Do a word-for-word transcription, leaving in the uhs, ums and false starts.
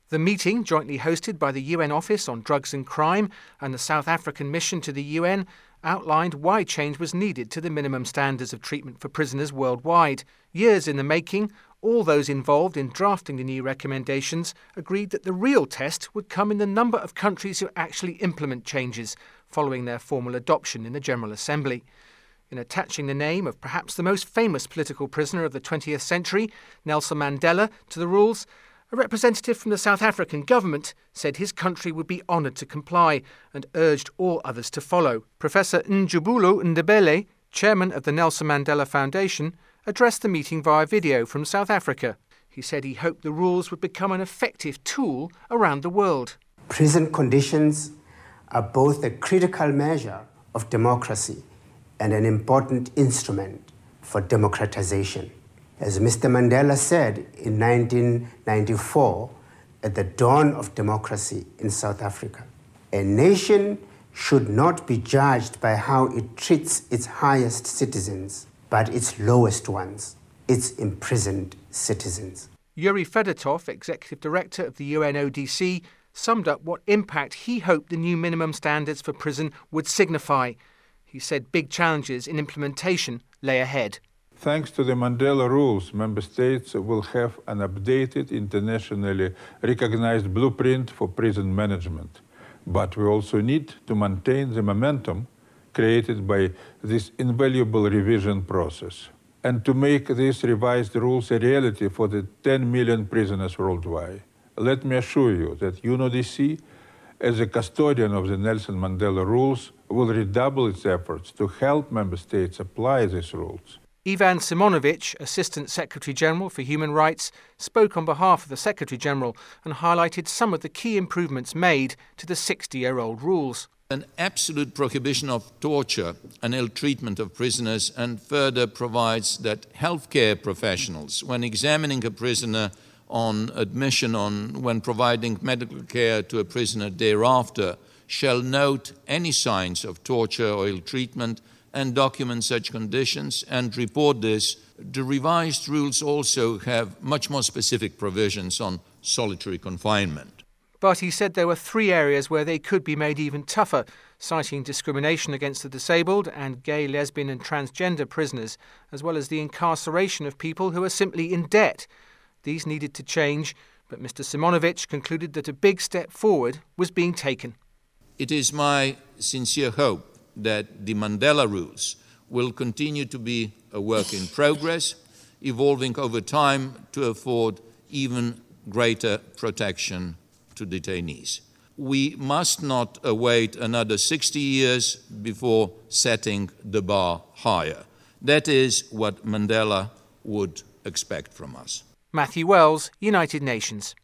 The meeting, jointly hosted by the U N Office on Drugs and Crime and the South African mission to the U N, outlined why change was needed to the minimum standards of treatment for prisoners worldwide. Years in the making, all those involved in drafting the new recommendations agreed that the real test would come in the number of countries who actually implement changes following their formal adoption in the General Assembly. In attaching the name of perhaps the most famous political prisoner of the twentieth century, Nelson Mandela, to the rules, a representative from the South African government said his country would be honoured to comply and urged all others to follow. Professor Njabulo Ndebele, chairman of the Nelson Mandela Foundation, addressed the meeting via video from South Africa. He said he hoped the rules would become an effective tool around the world. Prison conditions are both a critical measure of democracy and an important instrument for democratization. As Mister Mandela said in nineteen ninety-four, at the dawn of democracy in South Africa, a nation should not be judged by how it treats its highest citizens, but its lowest ones, its imprisoned citizens. Yuri Fedotov, executive director of the U N O D C, summed up what impact he hoped the new minimum standards for prison would signify. He said big challenges in implementation lay ahead. Thanks to the Mandela rules, member states will have an updated, internationally recognized blueprint for prison management. But we also need to maintain the momentum created by this invaluable revision process, and to make these revised rules a reality for the ten million prisoners worldwide. Let me assure you that U N O D C, as a custodian of the Nelson Mandela rules, will redouble its efforts to help member states apply these rules. Ivan Simonovic, Assistant Secretary-General for Human Rights, spoke on behalf of the Secretary-General and highlighted some of the key improvements made to the sixty-year-old rules. An absolute prohibition of torture and ill treatment of prisoners, and further provides that healthcare professionals, when examining a prisoner on admission, on when providing medical care to a prisoner thereafter, shall note any signs of torture or ill treatment and document such conditions and report this. The revised rules also have much more specific provisions on solitary confinement. But he said there were three areas where they could be made even tougher, citing discrimination against the disabled and gay, lesbian and transgender prisoners, as well as the incarceration of people who are simply in debt. These needed to change, but Mister Simonovic concluded that a big step forward was being taken. It is my sincere hope that the Mandela rules will continue to be a work in progress, evolving over time to afford even greater protection to detainees. We must not await another sixty years before setting the bar higher. That is what Mandela would expect from us. Matthew Wells, United Nations.